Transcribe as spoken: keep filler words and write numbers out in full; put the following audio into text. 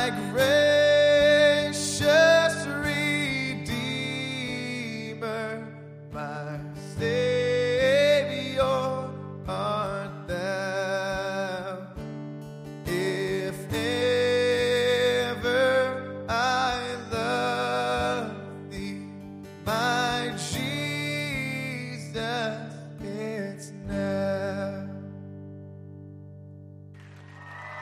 gracious Redeemer, my Savior art thou. If ever I love thee, my Jesus,